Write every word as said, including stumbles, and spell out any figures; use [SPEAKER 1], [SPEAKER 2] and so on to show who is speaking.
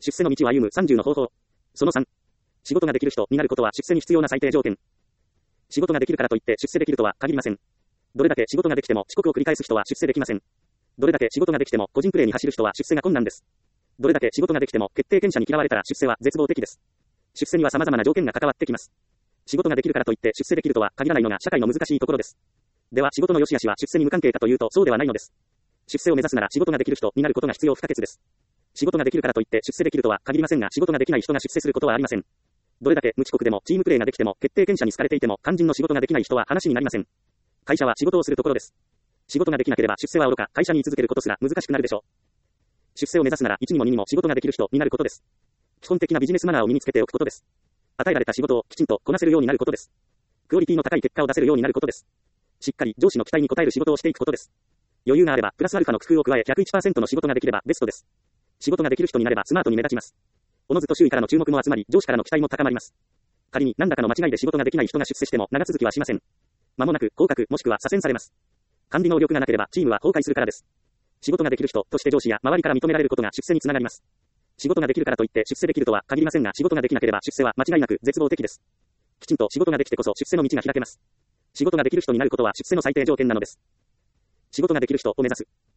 [SPEAKER 1] 出世の道を歩むさんじゅうの方法。そのさん。仕事ができる人になることは出世に必要な最低条件。仕事ができるからといって出世できるとは限りません。どれだけ仕事ができても遅刻を繰り返す人は出世できません。どれだけ仕事ができても個人プレーに走る人は出世が困難です。どれだけ仕事ができても決定権者に嫌われたら出世は絶望的です。出世には様々な条件が関わってきます。仕事ができるからといって出世できるとは限らないのが社会の難しいところです。では仕事の良し悪しは出世に無関係かというとそうではないのです。出世を目指すなら仕事ができる人になることが必要不可欠です。仕事ができるからといって出世できるとは限りませんが、仕事ができない人が出世することはありません。どれだけ無遅刻でもチームプレーができても決定権者に好かれていても肝心の仕事ができない人は話になりません。会社は仕事をするところです。仕事ができなければ出世は愚か、会社に居続けることすら難しくなるでしょう。出世を目指すならいちにもににも仕事ができる人になることです。基本的なビジネスマナーを身につけておくことです。与えられた仕事をきちんとこなせるようになることです。クオリティの高い結果を出せるようになることです。しっかり上司の期待に応える仕事をしていくことです。余裕があればプラスアルファの工夫を加え ひゃくいちパーセント の仕事ができればベストです。仕事ができる人になればスマートに目立ちます。おのずと周囲からの注目も集まり、上司からの期待も高まります。仮に何らかの間違いで仕事ができない人が出世しても長続きはしません。間もなく降格もしくは左遷されます。管理能力がなければチームは崩壊するからです。仕事ができる人として上司や周りから認められることが出世につながります。仕事ができるからといって出世できるとは限りませんが、仕事ができなければ出世は間違いなく絶望的です。きちんと仕事ができてこそ出世の道が開けます。仕事ができる人になることは出世の最低条件なのです。仕事ができる人を目指す。